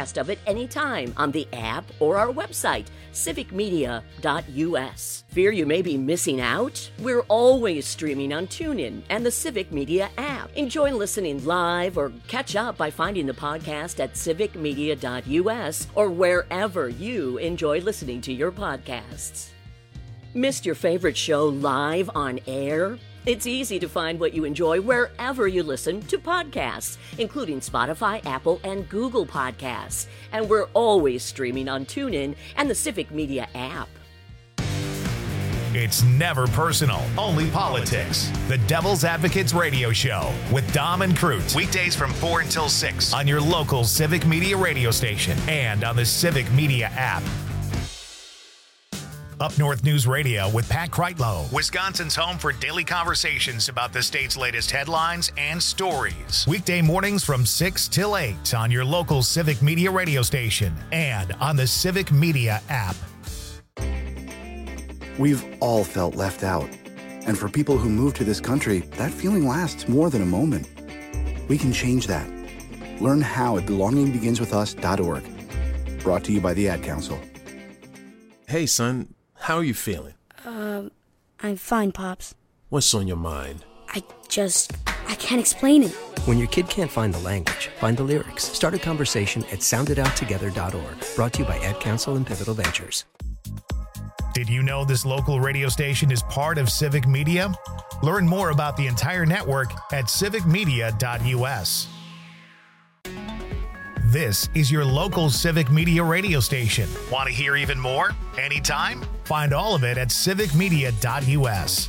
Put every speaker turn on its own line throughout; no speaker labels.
podcast of it anytime on the app or our website, civicmedia.us. Fear you may be missing out? We're always streaming on TuneIn and the Civic Media app. Enjoy listening live or catch up by finding the podcast at civicmedia.us or wherever you enjoy listening to your podcasts. Missed your favorite show live on air? It's easy to find what you enjoy wherever you listen to podcasts, including Spotify, Apple, and Google Podcasts. And we're always streaming on TuneIn and the Civic Media app.
It's never personal, only politics. The Devil's Advocates Radio Show with Dom and Crute. Weekdays from 4 until 6 on your local Civic Media radio station and on the Civic Media app. Up North News Radio with Pat Kreitlow, Wisconsin's home for daily conversations about the state's latest headlines and stories. Weekday mornings from 6 till 8 on your local Civic Media radio station and on the Civic Media app.
We've all felt left out. And for people who move to this country, that feeling lasts more than a moment. We can change that. Learn how at belongingbeginswithus.org. Brought to you by the Ad Council.
Hey, son. How are you feeling?
I'm fine, Pops.
What's on your mind?
I can't explain it.
When your kid can't find the language, find the lyrics. Start a conversation at sounditouttogether.org. Brought to you by Ad Council and Pivotal Ventures.
Did you know this local radio station is part of Civic Media? Learn more about the entire network at civicmedia.us. This is your local Civic Media radio station. Want to hear even more? Anytime? Find all of it at civicmedia.us.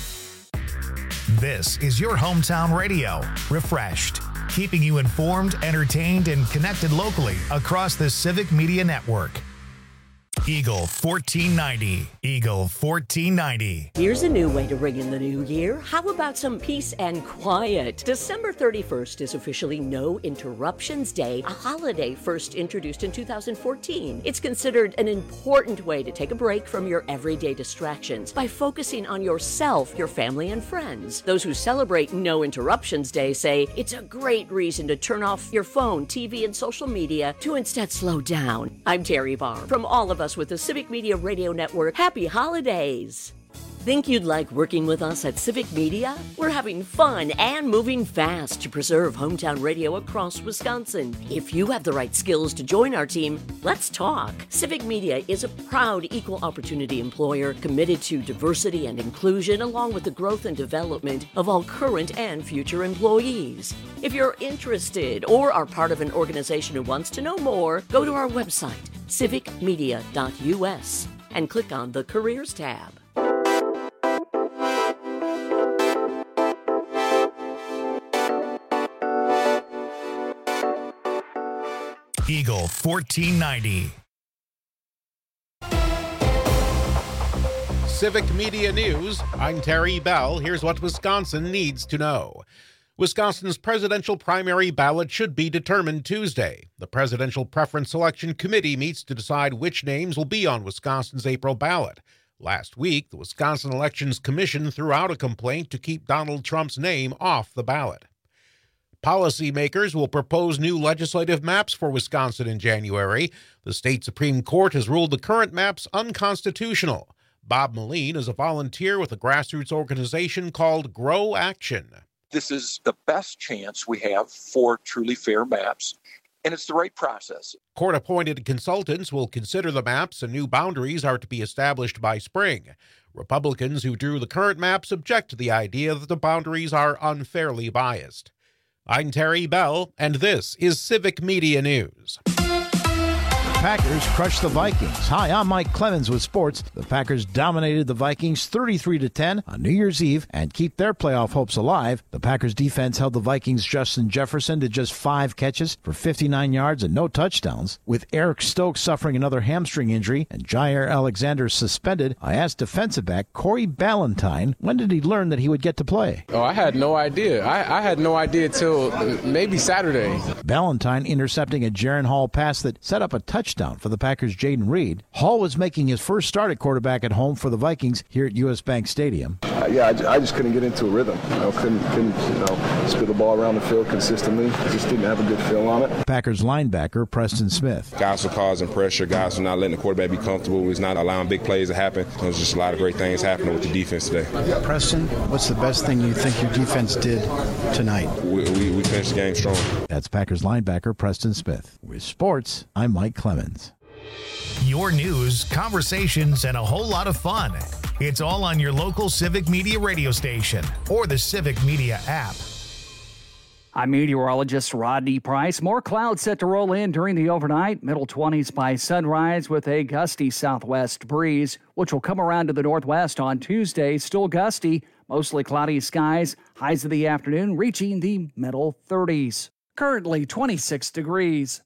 This is your hometown radio, refreshed, keeping you informed, entertained, and connected locally across the Civic Media network. Eagle 1490. Eagle 1490.
Here's a new way to ring in the new year. How about some peace and quiet? December 31st is officially No Interruptions Day, a holiday first introduced in 2014. It's considered an important way to take a break from your everyday distractions by focusing on yourself, your family, and friends. Those who celebrate No Interruptions Day say it's a great reason to turn off your phone, TV, and social media to instead slow down. I'm Terry Barr. From all of us with the Civic Media Radio Network, happy holidays! Think you'd like working with us at Civic Media? We're having fun and moving fast to preserve hometown radio across Wisconsin. If you have the right skills to join our team, let's talk. Civic Media is a proud equal opportunity employer committed to diversity and inclusion along with the growth and development of all current and future employees. If you're interested or are part of an organization who wants to know more, go to our website, civicmedia.us, and click on the Careers tab.
Eagle 1490.
Civic Media News. I'm Terry Bell. Here's what Wisconsin needs to know. Wisconsin's presidential primary ballot should be determined Tuesday. The Presidential Preference Selection Committee meets to decide which names will be on Wisconsin's April ballot. Last week, the Wisconsin Elections Commission threw out a complaint to keep Donald Trump's name off the ballot. Policymakers will propose new legislative maps for Wisconsin in January. The state Supreme Court has ruled the current maps unconstitutional. Bob Moline is a volunteer with a grassroots organization called Grow Action.
This is the best chance we have for truly fair maps, and it's the right process.
Court-appointed consultants will consider the maps, and new boundaries are to be established by spring. Republicans who drew the current maps object to the idea that the boundaries are unfairly biased. I'm Terry Bell, and this is Civic Media News.
Packers crushed the Vikings. Hi, I'm Mike Clemens with sports. The Packers dominated the Vikings 33-10 on New Year's Eve and keep their playoff hopes alive. The Packers defense held the Vikings' Justin Jefferson to just 5 catches for 59 yards and no touchdowns. With Eric Stokes suffering another hamstring injury and Jair Alexander suspended, I asked defensive back Corey Ballentine when did he learn that he would get to play.
Oh, I had no idea. I had no idea till maybe Saturday.
Ballentine intercepting a Jaron Hall pass that set up a touchdown for the Packers' Jaden Reed. Hall was making his first start at quarterback at home for the Vikings here at U.S. Bank Stadium.
I just couldn't get into a rhythm. Couldn't spit the ball around the field consistently. Just didn't have a good feel on it.
Packers linebacker Preston Smith.
Guys were causing pressure. Guys were not letting the quarterback be comfortable. We was not allowing big plays to happen. There's just a lot of great things happening with the defense today.
Preston, what's the best thing you think your defense did tonight?
We finished the game strong.
That's Packers linebacker Preston Smith. With sports, I'm Mike Clemens.
Your news, conversations, and a whole lot of fun. It's all on your local Civic Media radio station or the Civic Media app.
I'm meteorologist Rodney Price. More clouds set to roll in during the overnight. Middle 20s by sunrise with a gusty southwest breeze, which will come around to the northwest on Tuesday. Still gusty, mostly cloudy skies. Highs of the afternoon reaching the middle 30s. Currently 26 degrees.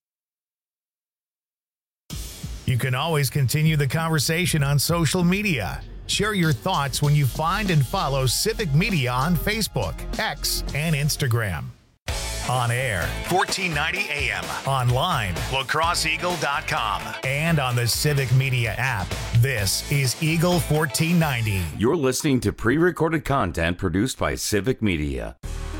You can always continue the conversation on social media. Share your thoughts when you find and follow Civic Media on Facebook, X, and Instagram. On air, 1490 AM. Online, lacrosseeagle.com. And on the Civic Media app. This is Eagle 1490.
You're listening to pre-recorded content produced by Civic Media.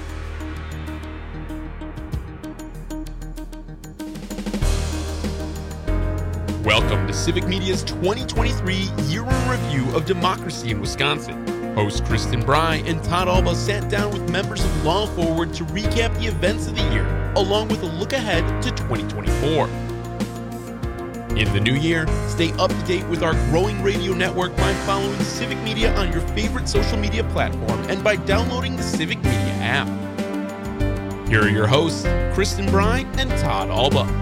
Welcome to Civic Media's 2023 Year in Review of Democracy in Wisconsin. Hosts Kristen Bry and Todd Alba sat down with members of Law Forward to recap the events of the year, along with a look ahead to 2024. In the new year, stay up to date with our growing radio network by following Civic Media on your favorite social media platform and by downloading the Civic Media app. Here are your hosts, Kristen Bry and Todd Alba.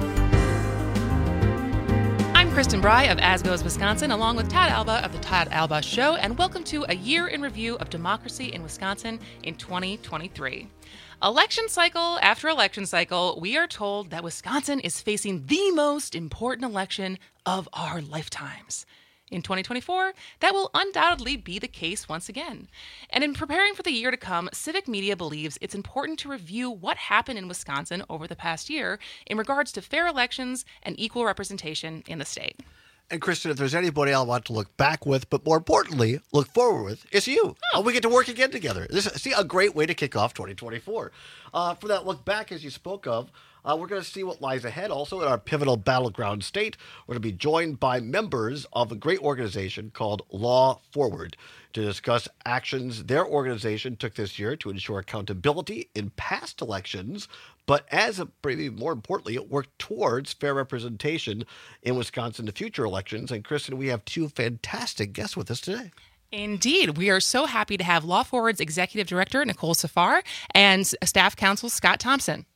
Kristen Bry of As Goes Wisconsin, along with Todd Alba of The Todd Alba Show, and welcome to a year in review of democracy in Wisconsin in 2023. Election cycle after election cycle, we are told that Wisconsin is facing the most important election of our lifetimes. In 2024, that will undoubtedly be the case once again. And in preparing for the year to come, Civic Media believes it's important to review what happened in Wisconsin over the past year in regards to fair elections and equal representation in the state.
And Kristen, if there's anybody I want to look back with, but more importantly, look forward with, it's you. Oh. We get to work again together. This is a great way to kick off 2024. For that look back, as you spoke of, we're going to see what lies ahead. Also, in our pivotal battleground state, we're going to be joined by members of a great organization called Law Forward to discuss actions their organization took this year to ensure accountability in past elections, but maybe more importantly, it worked towards fair representation in Wisconsin to future elections. And Kristen, we have two fantastic guests with us today.
Indeed. We are so happy to have Law Forward's Executive Director, Nicole Safar, and Staff Counsel, Scott Thompson.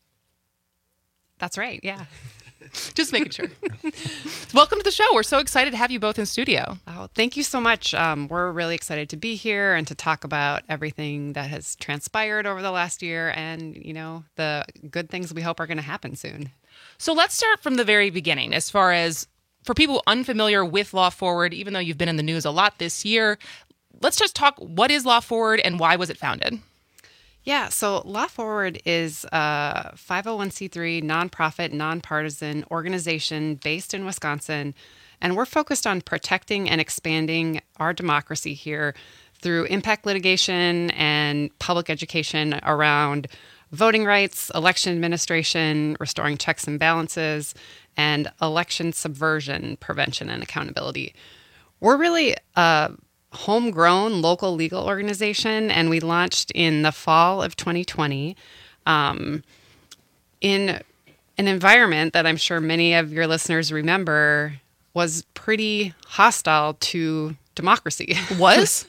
That's right, yeah.
Just making sure. Welcome to the show. We're so excited to have you both in studio.
Oh, thank you so much. We're really excited to be here and to talk about everything that has transpired over the last year and, the good things we hope are going to happen soon.
So let's start from the very beginning. As far as for people unfamiliar with Law Forward, even though you've been in the news a lot this year, let's just talk, what is Law Forward and why was it founded?
Yeah, so Law Forward is a 501c3 nonprofit, nonpartisan organization based in Wisconsin, and we're focused on protecting and expanding our democracy here through impact litigation and public education around voting rights, election administration, restoring checks and balances, and election subversion prevention and accountability. We're really homegrown local legal organization, and we launched in the fall of 2020 in an environment that I'm sure many of your listeners remember was pretty hostile to democracy.
Was?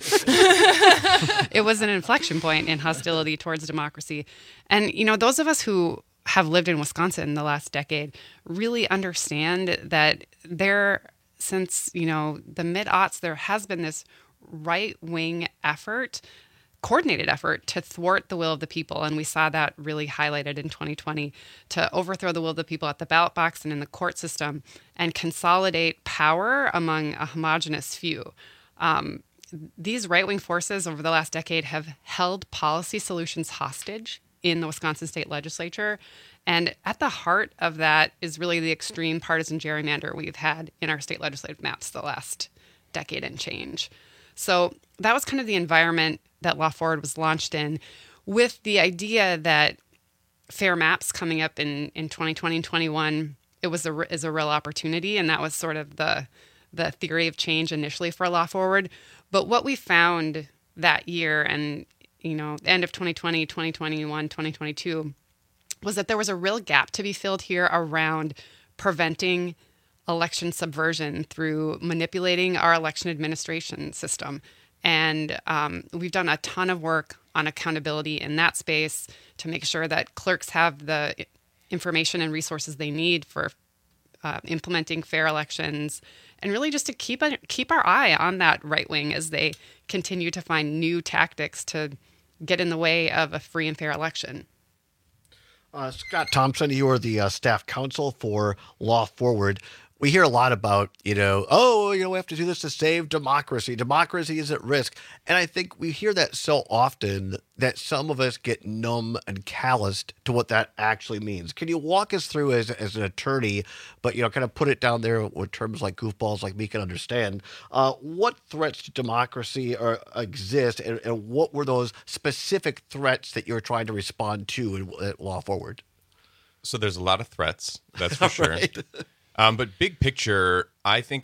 It was an inflection point in hostility towards democracy. And, those of us who have lived in Wisconsin the last decade really understand that since, the mid-aughts, there has been this right-wing effort, coordinated effort to thwart the will of the people. And we saw that really highlighted in 2020 to overthrow the will of the people at the ballot box and in the court system and consolidate power among a homogenous few. These right-wing forces over the last decade have held policy solutions hostage in the Wisconsin state legislature. And at the heart of that is really the extreme partisan gerrymander we've had in our state legislative maps the last decade and change. So that was kind of the environment that Law Forward was launched in, with the idea that fair maps coming up in 2020 and 21, is a real opportunity. And that was sort of the theory of change initially for Law Forward. But what we found that year and, the end of 2020, 2021, 2022, was that there was a real gap to be filled here around preventing election subversion through manipulating our election administration system. And we've done a ton of work on accountability in that space to make sure that clerks have the information and resources they need for implementing fair elections, and really just to keep our eye on that right wing as they continue to find new tactics to get in the way of a free and fair election.
Scott Thompson, you are the staff counsel for Law Forward. We hear a lot about, we have to do this to save democracy. Democracy is at risk. And I think we hear that so often that some of us get numb and calloused to what that actually means. Can you walk us through as an attorney, but, kind of put it down there with terms like goofballs like me can understand, what threats to democracy exist and what were those specific threats that you're trying to respond to at Law Forward?
So there's a lot of threats, that's for sure.
Right.
But big picture, I think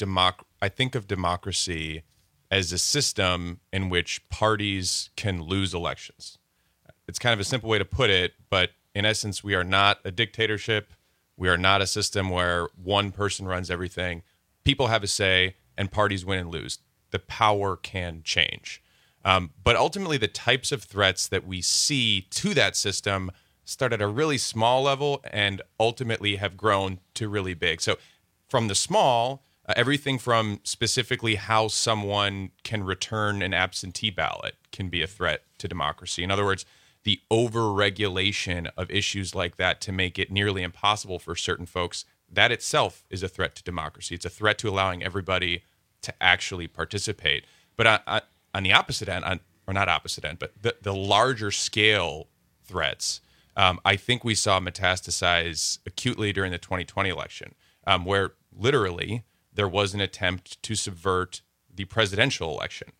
of democracy as a system in which parties can lose elections. It's kind of a simple way to put it, but in essence, we are not a dictatorship. We are not a system where one person runs everything. People have a say, and parties win and lose. The power can change. But ultimately, the types of threats that we see to that system start at a really small level and ultimately have grown to really big. So from the small, everything from specifically how someone can return an absentee ballot can be a threat to democracy. In other words, the over-regulation of issues like that to make it nearly impossible for certain folks, that itself is a threat to democracy. It's a threat to allowing everybody to actually participate. But on the opposite end, or not opposite end, but the larger scale threats, I think we saw metastasize acutely during the 2020 election, where literally there was an attempt to subvert the presidential election.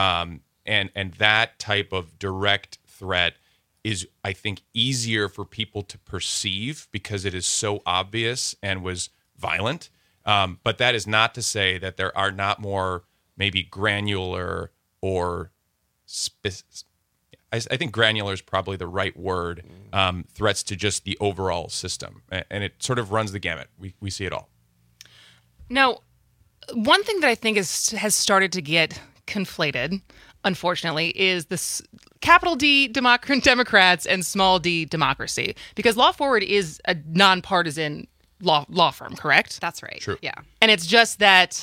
And that type of direct threat is, I think, easier for people to perceive because it is so obvious and was violent. But that is not to say that there are not more maybe granular or I think granular is probably the right word, threats to just the overall system. And it sort of runs the gamut. We see it all.
Now, one thing that I think has started to get conflated, unfortunately, is this capital D Democrats and small d democracy. Because Law Forward is a nonpartisan law firm, correct?
That's right.
True.
Yeah.
And it's just that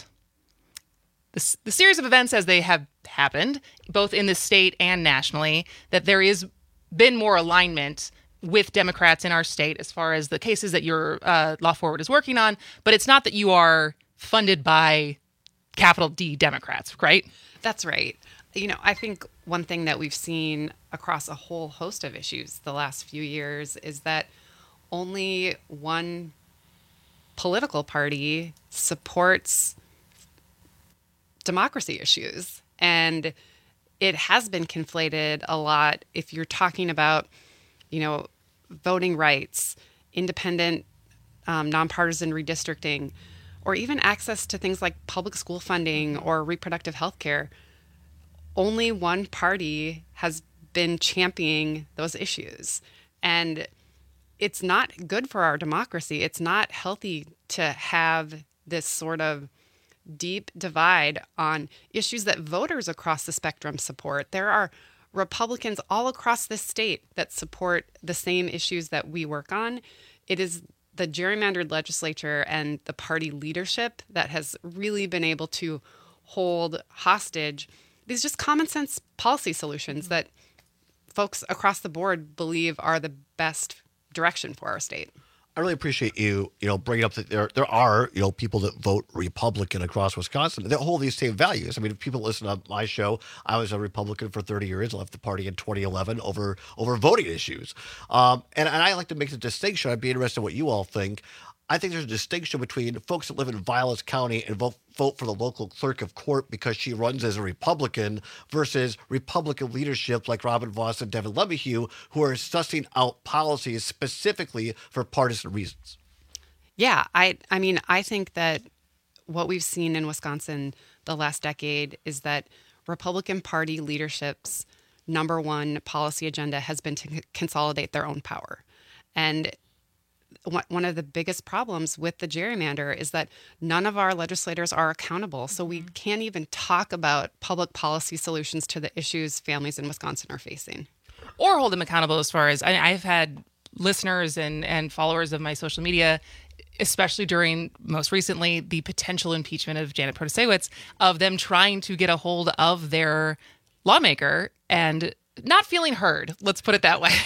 the series of events as they have happened, both in the state and nationally, that there is been more alignment with Democrats in our state as far as the cases that your Law Forward is working on. But it's not that you are funded by capital D Democrats, right?
That's right. I think one thing that we've seen across a whole host of issues the last few years is that only one political party supports democracy issues. And it has been conflated a lot if you're talking about, voting rights, independent, nonpartisan redistricting, or even access to things like public school funding or reproductive health care. Only one party has been championing those issues. And it's not good for our democracy. It's not healthy to have this sort of deep divide on issues that voters across the spectrum support. There are Republicans all across this state that support the same issues that we work on. It is the gerrymandered legislature and the party leadership that has really been able to hold hostage these just common sense policy solutions that folks across the board believe are the best direction for our state.
I really appreciate you, bringing up that there are, people that vote Republican across Wisconsin that hold these same values. I mean, if people listen to my show, I was a Republican for 30 years, left the party in 2011 over voting issues. And I like to make the distinction. I'd be interested in what you all think. I think there's a distinction between folks that live in Violence County and vote for the local clerk of court because she runs as a Republican versus Republican leadership like Robin Vos and Devin LeMahieu, who are sussing out policies specifically for partisan reasons.
Yeah, I mean, I think that what we've seen in Wisconsin the last decade is that Republican Party leadership's number one policy agenda has been to consolidate their own power. And one of the biggest problems with the gerrymander is that none of our legislators are accountable. So we can't even talk about public policy solutions to the issues families in Wisconsin are facing.
Or hold them accountable as far as I've had listeners and followers of my social media, especially during most recently the potential impeachment of Janet Protasiewicz, of them trying to get a hold of their lawmaker and not feeling heard. Let's put it that way.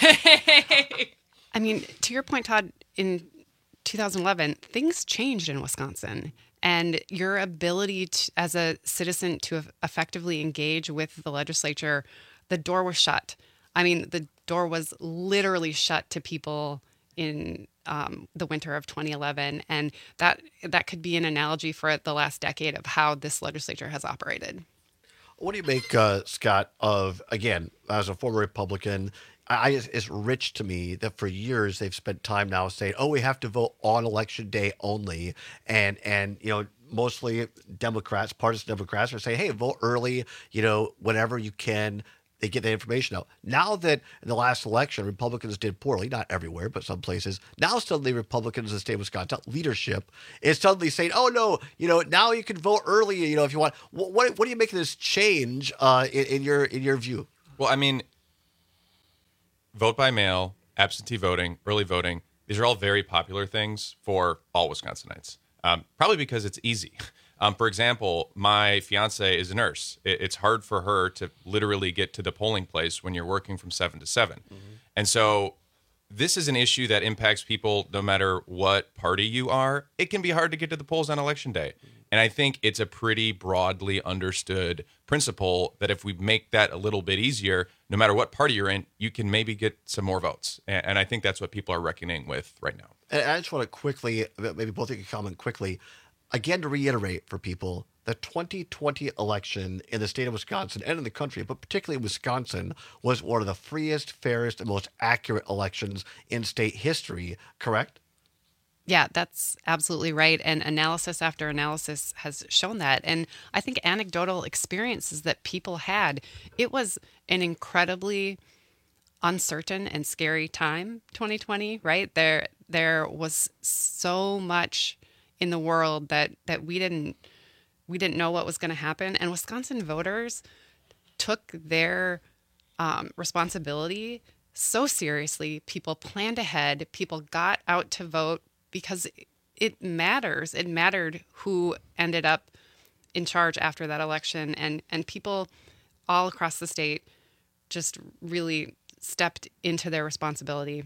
I mean, to your point, Todd, in 2011, things changed in Wisconsin. And your ability to, as a citizen to effectively engage with the legislature, the door was shut. I mean, the door was literally shut to people in the winter of 2011. And that could be an analogy for the last decade of how this legislature has operated.
What do you make, Scott, of, again, as a former Republican, it's rich to me that for years they've spent time now saying, oh, we have to vote on election day only. And mostly Democrats, partisan Democrats are saying, hey, vote early, whenever you can. They get the information out. Now that in the last election, Republicans did poorly, not everywhere, but some places, now suddenly Republicans in the state of Wisconsin, leadership, is suddenly saying, oh, no, now you can vote early, if you want. What do you make of this change in your view?
Well, I mean, vote by mail, absentee voting, early voting, these are all very popular things for all Wisconsinites, probably because it's easy. For example, my fiance is a nurse. It's hard for her to literally get to the polling place when you're working from 7 to 7. Mm-hmm. And so this is an issue that impacts people no matter what party you are. It can be hard to get to the polls on election day. Mm-hmm. And I think it's a pretty broadly understood principle that if we make that a little bit easier, no matter what party you're in, you can maybe get some more votes. And I think that's what people are reckoning with right now.
And I just want to quickly, maybe both of you can comment quickly, again, to reiterate for people, the 2020 election in the state of Wisconsin and in the country, but particularly in Wisconsin, was one of the freest, fairest, and most accurate elections in state history, correct?
Yeah, that's absolutely right. And analysis after analysis has shown that. And I think anecdotal experiences that people had, it was an incredibly uncertain and scary time, 2020, right? There was so much in the world that we didn't know what was going to happen, and Wisconsin voters took their responsibility so seriously. People planned ahead. People got out to vote because it matters. It mattered who ended up in charge after that election, and people all across the state just really stepped into their responsibility.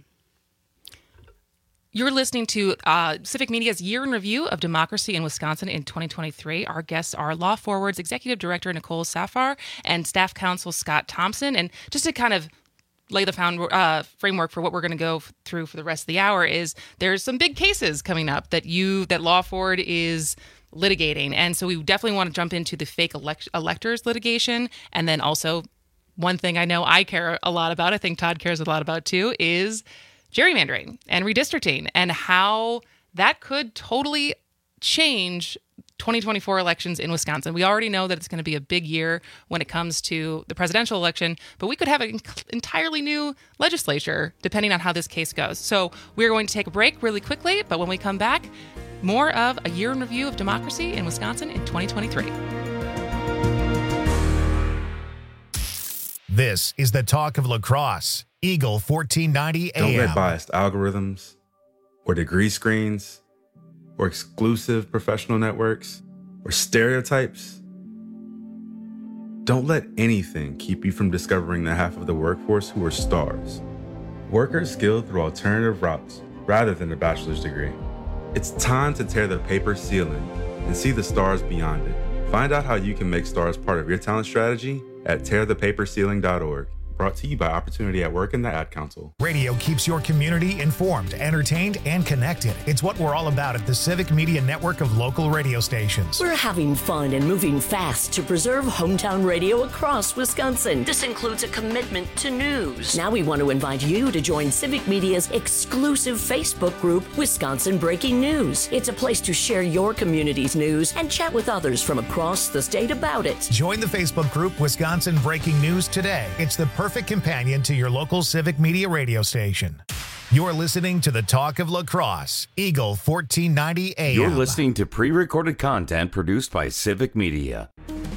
You're listening to Civic Media's Year in Review of Democracy in Wisconsin in 2023. Our guests are Law Forward's Executive Director Nicole Safar and Staff Counsel Scott Thompson. And just to kind of lay the framework for what we're going to go through for the rest of the hour is there's some big cases coming up that Law Forward is litigating. And so we definitely want to jump into the fake electors litigation. And then also one thing I know I care a lot about, I think Todd cares a lot about too, is gerrymandering and redistricting and how that could totally change 2024 elections in Wisconsin. We already know that it's going to be a big year when it comes to the presidential election, but we could have an entirely new legislature depending on how this case goes. So we're going to take a break really quickly, but when we come back, more of a year in review of democracy in Wisconsin in 2023.
This is the talk of La Crosse. Eagle 1490 AM.
Don't let biased algorithms or degree screens or exclusive professional networks or stereotypes. Don't let anything keep you from discovering the half of the workforce who are stars. Workers skilled through alternative routes rather than a bachelor's degree. It's time to tear the paper ceiling and see the stars beyond it. Find out how you can make stars part of your talent strategy at tearthepaperceiling.org. Brought to you by Opportunity at Work and the Ad Council.
Radio keeps your community informed, entertained, and connected. It's what we're all about at the Civic Media Network of local radio stations.
We're having fun and moving fast to preserve hometown radio across Wisconsin. This includes a commitment to news. Now we want to invite you to join Civic Media's exclusive Facebook group, Wisconsin Breaking News. It's a place to share your community's news and chat with others from across the state about it.
Join the Facebook group Wisconsin Breaking News today. It's the perfect companion to your local Civic Media radio station. You're listening to the Talk of La Crosse, Eagle 1490 AM.
You're listening to pre-recorded content produced by Civic Media.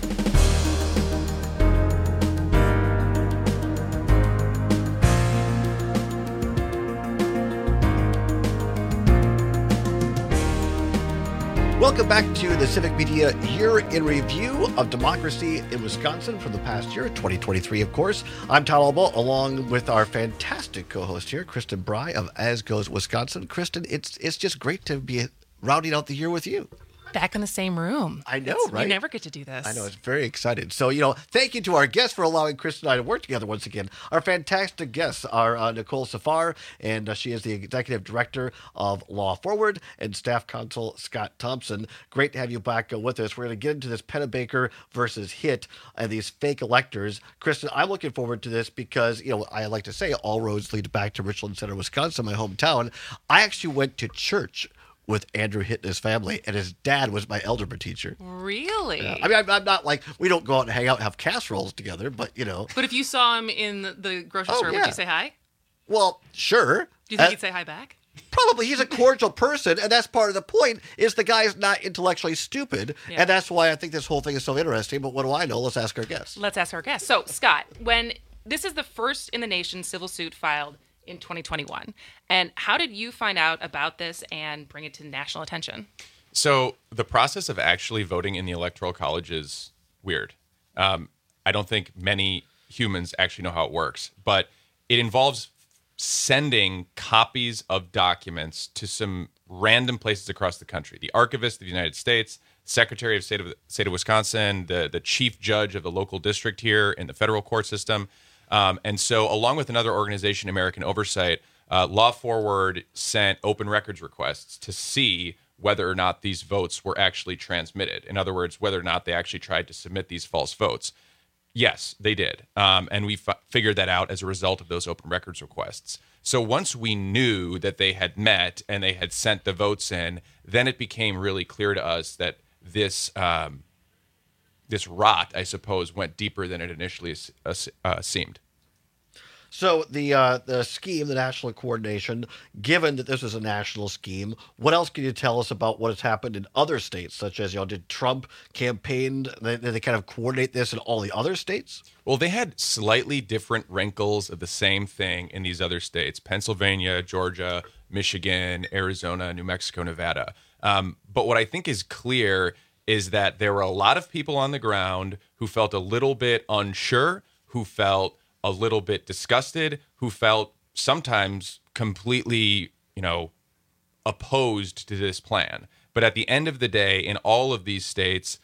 Welcome back to the Civic Media Year in Review of Democracy in Wisconsin from the past year, 2023, of course. I'm Todd Alba, along with our fantastic co-host here, Kristen Bry of As Goes Wisconsin. Kristen, it's just great to be rounding out the year with you.
Back in the same room.
I know, right?
We never get to do this.
I know, it's very excited. So, thank you to our guests for allowing Kristen and I to work together once again. Our fantastic guests are Nicole Safar, and she is the Executive Director of Law Forward, and Staff Counsel Scott Thompson. Great to have you back with us. We're going to get into this Pennebaker versus Hitt and these fake electors. Kristen, I'm looking forward to this because, I like to say all roads lead back to Richland Center, Wisconsin, my hometown. I actually went to church with Andrew Hitt and his family, and his dad was my algebra teacher.
Really?
Yeah. I mean, I'm not like, we don't go out and hang out and have casseroles together, but,
But if you saw him in the grocery store, would you say hi?
Well, sure.
Do you think he'd say hi back?
Probably. He's a cordial person, and that's part of the point, is the guy's not intellectually stupid, and that's why I think this whole thing is so interesting. But what do I know? Let's ask our guests.
Let's ask our guests. So, Scott, when this is the first in the nation civil suit filed in 2021. And how did you find out about this and bring it to national attention?
So the process of actually voting in the Electoral College is weird. I don't think many humans actually know how it works, but it involves sending copies of documents to some random places across the country. The Archivist of the United States, Secretary of State of Wisconsin, the chief judge of the local district here in the federal court system. And so along with another organization, American Oversight, Law Forward sent open records requests to see whether or not these votes were actually transmitted. In other words, whether or not they actually tried to submit these false votes. Yes, they did. And we figured that out as a result of those open records requests. So once we knew that they had met and they had sent the votes in, then it became really clear to us that this rot, I suppose, went deeper than it initially seemed.
So the scheme, the national coordination, given that this is a national scheme, what else can you tell us about what has happened in other states, such as, did Trump campaign, did they kind of coordinate this in all the other states?
Well, they had slightly different wrinkles of the same thing in these other states: Pennsylvania, Georgia, Michigan, Arizona, New Mexico, Nevada. But what I think is clear is that there were a lot of people on the ground who felt a little bit unsure, who felt a little bit disgusted, who felt sometimes completely, opposed to this plan. But at the end of the day, in all of these states,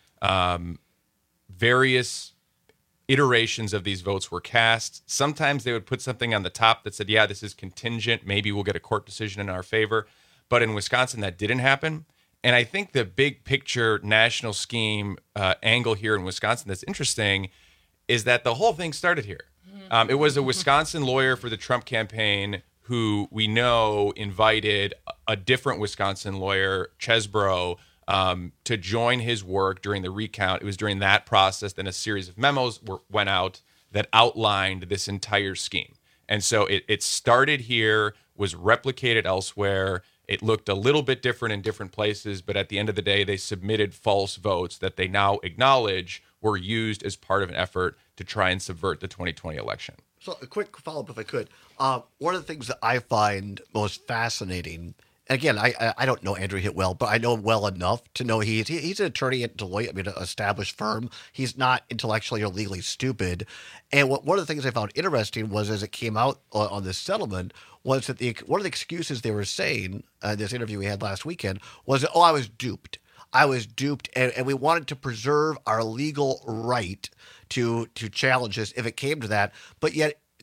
various iterations of these votes were cast. Sometimes they would put something on the top that said, yeah, this is contingent. Maybe we'll get a court decision in our favor. But in Wisconsin, that didn't happen. And I think the big picture national scheme angle here in Wisconsin that's interesting is that the whole thing started here. It was a Wisconsin lawyer for the Trump campaign who we know invited a different Wisconsin lawyer, Chesbrough, to join his work during the recount. It was during that process that a series of memos went out that outlined this entire scheme. And so it started here, was replicated elsewhere. It looked a little bit different in different places, but at the end of the day, they submitted false votes that they now acknowledge were used as part of an effort to try and subvert the 2020 election.
So a quick follow-up, if I could. One of the things that I find most fascinating, again, I don't know Andrew Hitt well, but I know him well enough to know he's an attorney at Deloitte, an established firm. He's not intellectually or legally stupid. And one of the things I found interesting was, as it came out on this settlement, was that one of the excuses they were saying in this interview we had last weekend was that, I was duped. I was duped, and we wanted to preserve our legal right to challenge this if it came to that. But yet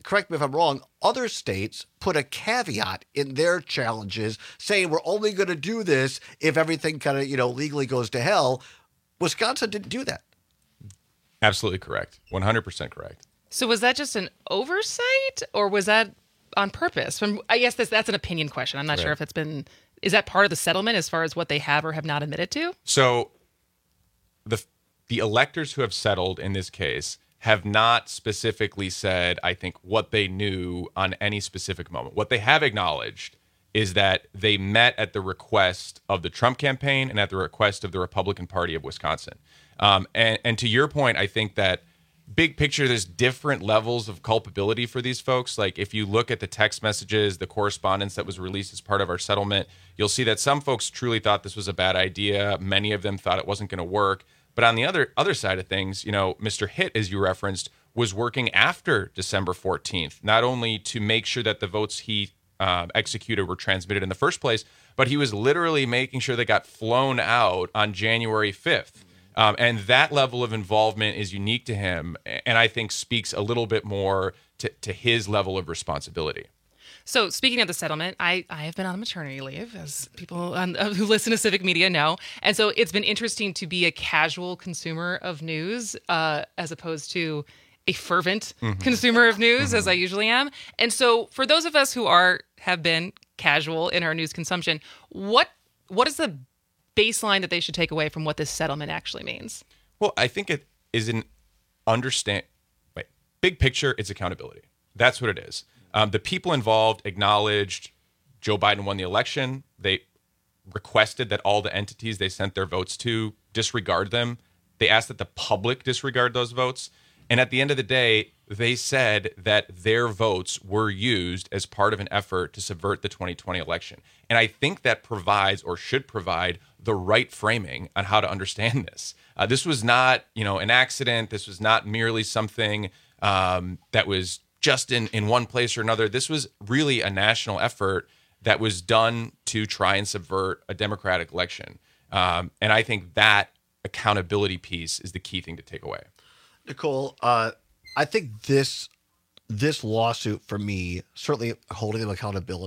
correct me if I'm wrong, other states put a caveat in their challenges saying we're only going to do this if everything kind of, legally goes to hell. Wisconsin didn't do that.
Absolutely correct. 100% correct.
So was that just an oversight, or was that on purpose? I guess that's an opinion question. I'm not sure if it's been... Is that part of the settlement as far as what they have or have not admitted to?
So the electors who have settled in this case have not specifically said, I think, what they knew on any specific moment. What they have acknowledged is that they met at the request of the Trump campaign and at the request of the Republican Party of Wisconsin. And to your point, I think that big picture, there's different levels of culpability for these folks. Like if you look at the text messages, the correspondence that was released as part of our settlement, you'll see that some folks truly thought this was a bad idea. Many of them thought it wasn't going to work. But on the other side of things, Mr. Hitt, as you referenced, was working after December 14th, not only to make sure that the votes he executed were transmitted in the first place, but he was literally making sure they got flown out on January 5th. And that level of involvement is unique to him, and I think speaks a little bit more to his level of responsibility.
So speaking of the settlement, I have been on maternity leave, as people who listen to Civic Media know. And so it's been interesting to be a casual consumer of news as opposed to a fervent consumer of news, as I usually am. And so for those of us who have been casual in our news consumption, what is the baseline that they should take away from what this settlement actually means?
Well, I think it is big picture, it's accountability. That's what it is. The people involved acknowledged Joe Biden won the election. They requested that all the entities they sent their votes to disregard them. They asked that the public disregard those votes. And at the end of the day, they said that their votes were used as part of an effort to subvert the 2020 election. And I think that provides, or should provide, the right framing on how to understand this. This was not, an accident. This was not merely something that was just in one place or another. This was really a national effort that was done to try and subvert a democratic election. And I think that accountability piece is the key thing to take away.
Nicole, I think this lawsuit for me, certainly holding them accountable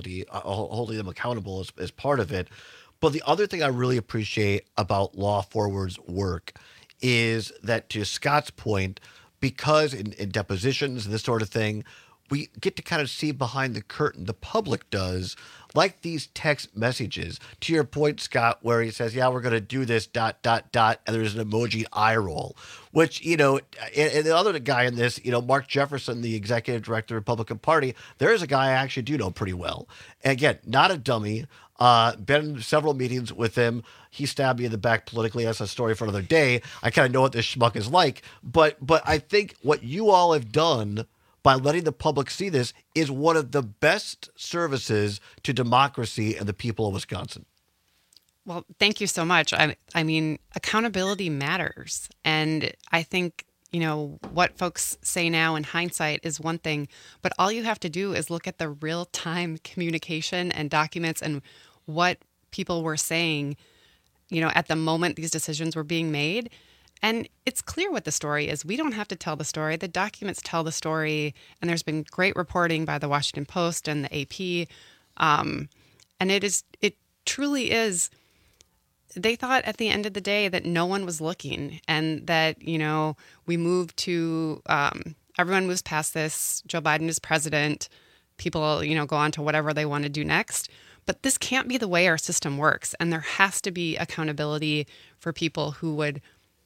is part of it. But the other thing I really appreciate about Law Forward's work is that, to Scott's point, because in depositions and this sort of thing, we get to kind of see behind the curtain. The public does, like these text messages. To your point, Scott, where he says, yeah, we're going to do this, ... and there's an emoji eye roll, which, and the other guy in this, Mark Jefferson, the executive director of the Republican Party, there is a guy I actually do know pretty well. And again, not a dummy. Been in several meetings with him. He stabbed me in the back politically. That's a story for another day. I kind of know what this schmuck is like. But I think what you all have done by letting the public see this is one of the best services to democracy and the people of Wisconsin.
Well, thank you so much. I mean, accountability matters. And I think, what folks say now in hindsight is one thing, but all you have to do is look at the real-time communication and documents and what people were saying, at the moment these decisions were being made. And it's clear what the story is. We don't have to tell the story. The documents tell the story. And there's been great reporting by the Washington Post and the AP. And it truly is. They thought at the end of the day that no one was looking and that, we moved to, everyone moves past this. Joe Biden is president. People, go on to whatever they want to do next. But this can't be the way our system works. And there has to be accountability for people who would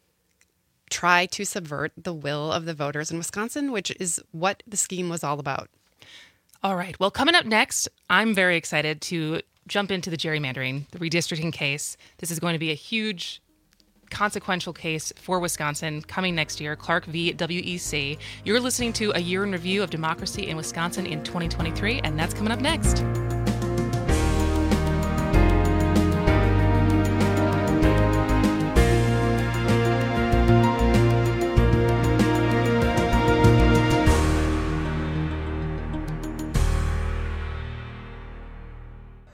try to subvert the will of the voters in Wisconsin, which is what the scheme was all about.
All right. Well, coming up next, I'm very excited to jump into the gerrymandering, the redistricting case. This is going to be a huge, consequential case for Wisconsin coming next year, Clark v. WEC. You're listening to A Year in Review of Democracy in Wisconsin in 2023, and that's coming up next.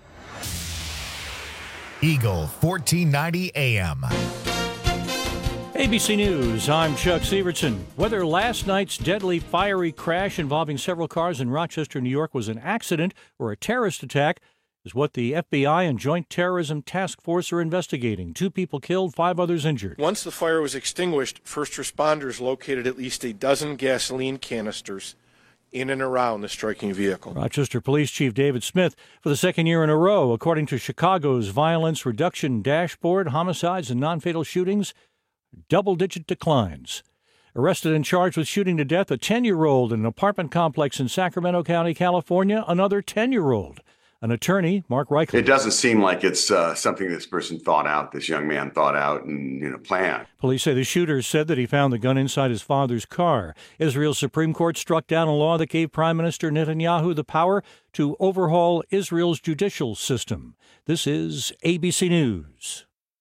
Eagle 1490 AM.
ABC News, I'm Chuck Severson. Whether last night's deadly fiery crash involving several cars in Rochester, New York was an accident or a terrorist attack is what the FBI and Joint Terrorism Task Force are investigating. 2 people killed, 5 others injured.
Once the fire was extinguished, first responders located at least a dozen gasoline canisters in and around the striking vehicle.
Rochester Police Chief David Smith, for the second year in a row, according to Chicago's Violence Reduction Dashboard, homicides and non-fatal shootings, double-digit declines. Arrested and charged with shooting to death a 10-year-old in an apartment complex in Sacramento County, California, another 10-year-old. An attorney, Mark Reichel.
It doesn't seem like it's something this person thought out, this young man thought out and planned.
Police say the shooter said that he found the gun inside his father's car. Israel's Supreme Court struck down a law that gave Prime Minister Netanyahu the power to overhaul Israel's judicial system. This is ABC News.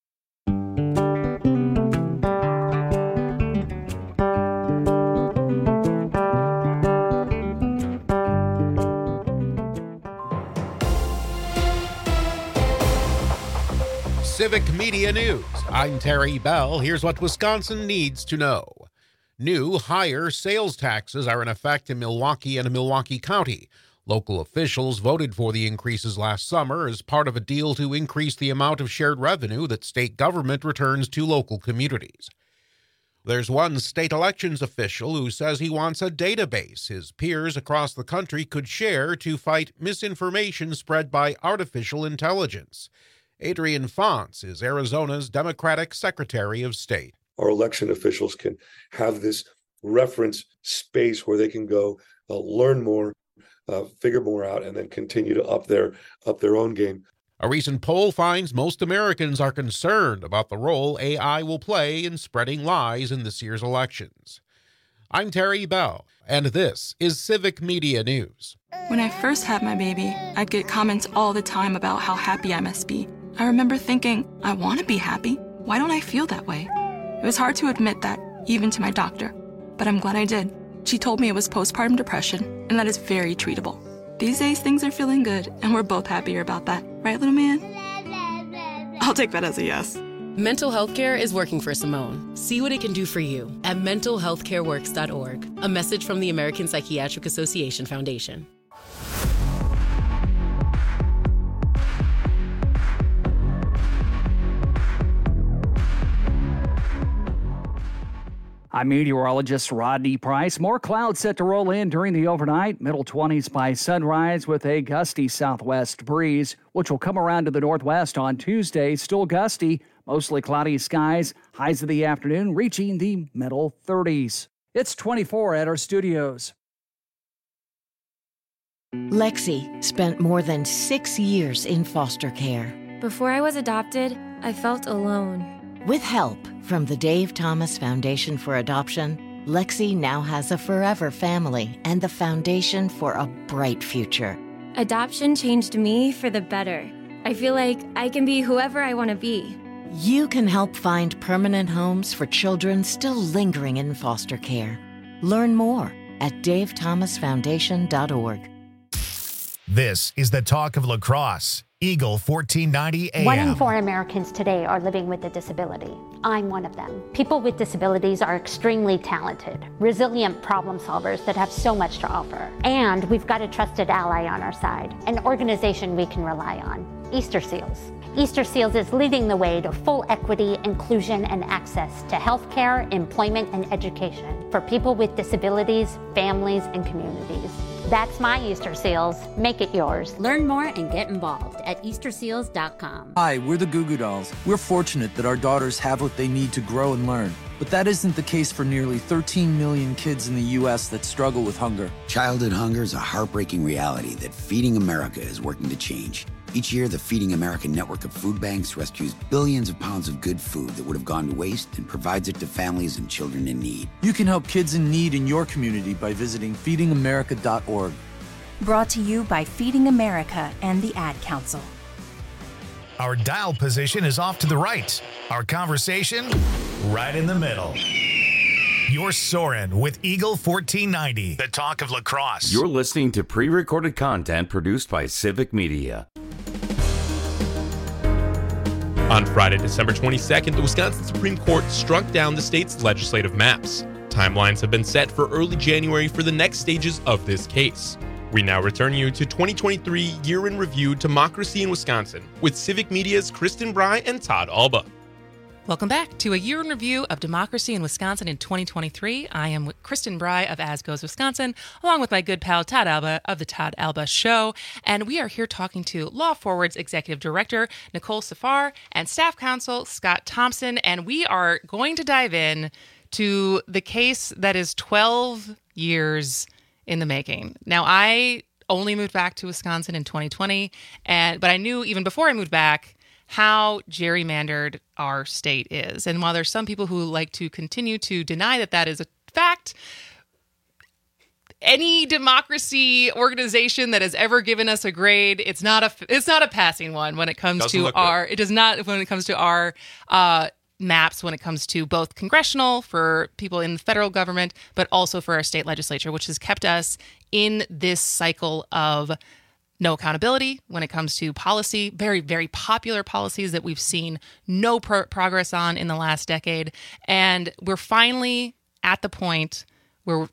Civic Media News. I'm Terry Bell. Here's what Wisconsin needs to know. New, higher sales taxes are in effect in Milwaukee and Milwaukee County. Local officials voted for the increases last summer as part of a deal to increase the amount of shared revenue that state government returns to local communities. There's one state elections official who says he wants a database his peers across the country could share to fight misinformation spread by artificial intelligence. Adrian Fonts is Arizona's Democratic Secretary of State.
Our election officials can have this reference space where they can go learn more, figure more out, and then continue to up their own game.
A recent poll finds most Americans are concerned about the role AI will play in spreading lies in this year's elections. I'm Terry Bell, and this is Civic Media News.
When I first had my baby, I'd get comments all the time about how happy I must be. I remember thinking, I want to be happy. Why don't I feel that way? It was hard to admit that, even to my doctor. But I'm glad I did. She told me it was postpartum depression, and that is very treatable. These days, things are feeling good, and we're both happier about that. Right, little man? I'll take that as a yes.
Mental health care is working for Simone. See what it can do for you at mentalhealthcareworks.org. A message from the American Psychiatric Association Foundation.
I'm meteorologist Rodney Price. More clouds set to roll in during the overnight. Middle 20s by sunrise with a gusty southwest breeze, which will come around to the northwest on Tuesday. Still gusty, mostly cloudy skies. Highs of the afternoon reaching the middle 30s. It's 24 at our studios.
Lexi spent more than 6 years in foster care.
Before I was adopted, I felt alone.
With help from the Dave Thomas Foundation for Adoption, Lexi now has a forever family and the foundation for a bright future.
Adoption changed me for the better. I feel like I can be whoever I want to be.
You can help find permanent homes for children still lingering in foster care. Learn more at davethomasfoundation.org.
This is the talk of La Crosse. Eagle 1490 AM.
1 in 4 Americans today are living with a disability. I'm one of them. People with disabilities are extremely talented, resilient problem solvers that have so much to offer. And we've got a trusted ally on our side, an organization we can rely on, Easter Seals. Easter Seals is leading the way to full equity, inclusion, and access to healthcare, employment, and education for people with disabilities, families, and communities. That's my Easter Seals. Make it yours.
Learn more and get involved at EasterSeals.com.
Hi, we're the Goo Goo Dolls. We're fortunate that our daughters have what they need to grow and learn. But that isn't the case for nearly 13 million kids in the U.S. that struggle with hunger.
Childhood hunger is a heartbreaking reality that Feeding America is working to change. Each year, the Feeding America network of food banks rescues billions of pounds of good food that would have gone to waste and provides it to families and children in need.
You can help kids in need in your community by visiting feedingamerica.org.
Brought to you by Feeding America and the Ad Council.
Our dial position is off to the right. Our conversation, right in the middle. You're soaring with Eagle 1490, the talk of La Crosse.
You're listening to pre-recorded content produced by Civic Media.
On Friday, December 22nd, the Wisconsin Supreme Court struck down the state's legislative maps. Timelines have been set for early January for the next stages of this case. We now return you to 2023 Year in Review Democracy in Wisconsin with Civic Media's Kristen Bry and Todd Alba.
Welcome back to a year in review of democracy in Wisconsin in 2023. I am Kristen Bry of As Goes Wisconsin, along with my good pal Todd Alba of the Todd Alba Show. And we are here talking to Law Forward's Executive Director, Nicole Safar, and Staff Counsel, Scott Thompson. And we are going to dive in to the case that is 12 years in the making. Now, I only moved back to Wisconsin in 2020, but I knew even before I moved back how gerrymandered our state is. And while there's some people who like to continue to deny that that is a fact, any democracy organization that has ever given us a grade, it's not a passing one when it comes to our, it does not when it comes to our maps, when it comes to both congressional for people in the federal government, but also for our state legislature, which has kept us in this cycle of no accountability when it comes to policy, very, very popular policies that we've seen no progress on in the last decade. And we're finally at the point where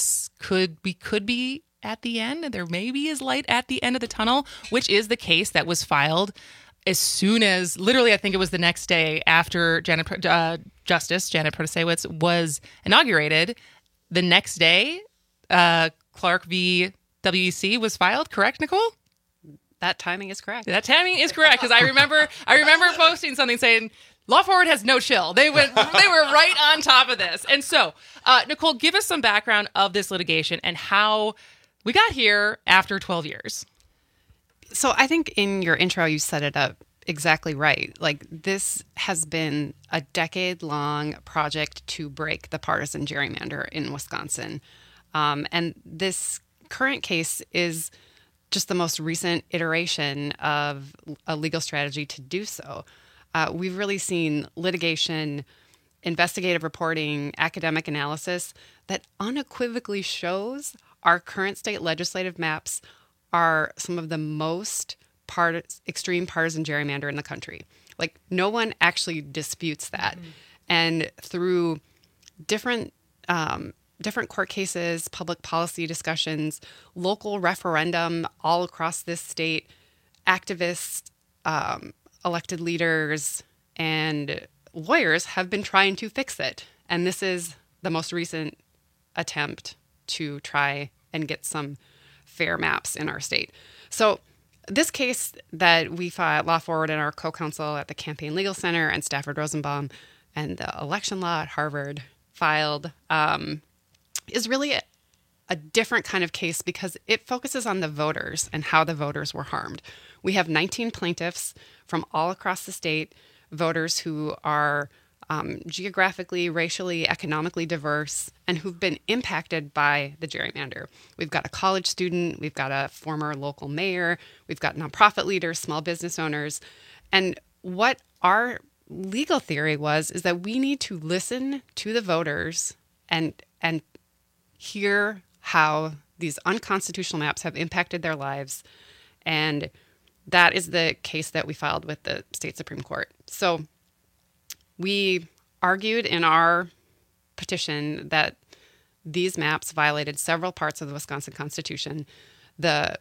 we could be at the end. There maybe is light at the end of the tunnel, which is the case that was filed as soon as, literally, I think it was the next day after Justice Janet Protasiewicz was inaugurated. The next day, Clark v. WEC was filed, correct, Nicole?
That timing is correct.
That timing is correct, because I remember posting something saying Law Forward has no chill. They were right on top of this. And so, Nicole, give us some background of this litigation and how we got here after 12 years.
So I think in your intro, you set it up exactly right. Like, this has been a decade-long project to break the partisan gerrymander in Wisconsin. And this current case is just the most recent iteration of a legal strategy to do so. We've really seen litigation, investigative reporting, academic analysis that unequivocally shows our current state legislative maps are some of the most extreme partisan gerrymander in the country. Like, no one actually disputes that. Mm-hmm. And through different court cases, public policy discussions, local referendum all across this state, activists, elected leaders, and lawyers have been trying to fix it. And this is the most recent attempt to try and get some fair maps in our state. So this case that we filed, Law Forward and our co-counsel at the Campaign Legal Center and Stafford Rosenbaum and the election law at Harvard filed, is really a different kind of case because it focuses on the voters and how the voters were harmed. We have 19 plaintiffs from all across the state, voters who are geographically, racially, economically diverse, and who've been impacted by the gerrymander. We've got a college student, we've got a former local mayor, we've got nonprofit leaders, small business owners. And what our legal theory is that we need to listen to the voters and hear how these unconstitutional maps have impacted their lives. And that is the case that we filed with the state Supreme Court. So we argued in our petition that these maps violated several parts of the Wisconsin Constitution. The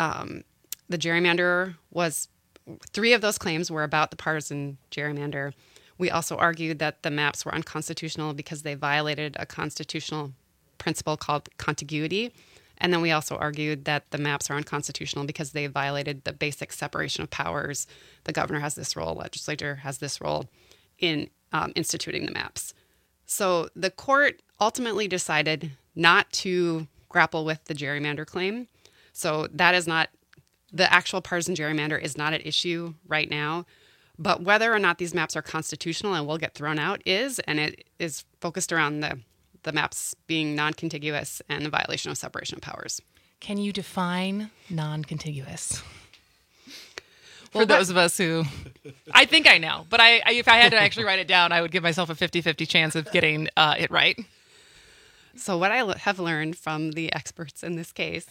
gerrymander was, 3 of those claims were about the partisan gerrymander. We also argued that the maps were unconstitutional because they violated a constitutional principle called contiguity. And then we also argued that the maps are unconstitutional because they violated the basic separation of powers. The governor has this role, legislature has this role in instituting the maps. So the court ultimately decided not to grapple with the gerrymander claim. So that is not, the actual partisan gerrymander is not at issue right now. But whether or not these maps are constitutional and will get thrown out is, and it is focused around the maps being non-contiguous and a violation of separation of powers.
Can you define non-contiguous? For those of us who, I think I know, but if I had to actually write it down, I would give myself a 50-50 chance of getting it right.
So what I have learned from the experts in this case,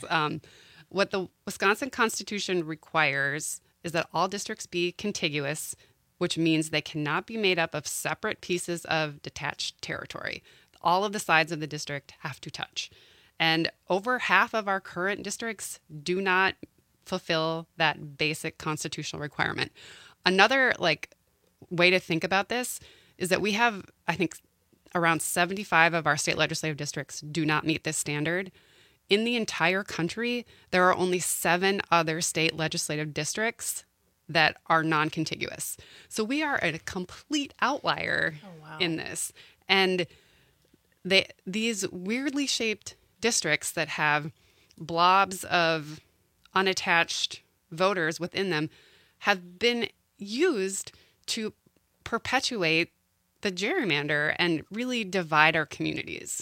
what the Wisconsin Constitution requires is that all districts be contiguous which means they cannot be made up of separate pieces of detached territory. All of the sides of the district have to touch. And over half of our current districts do not fulfill that basic constitutional requirement. Another way to think about this is that we have, I think, around 75 of our state legislative districts do not meet this standard. In the entire country, there are only 7 other state legislative districts that are non-contiguous. So we are a complete outlier in this. And these weirdly shaped districts that have blobs of unattached voters within them have been used to perpetuate the gerrymander and really divide our communities.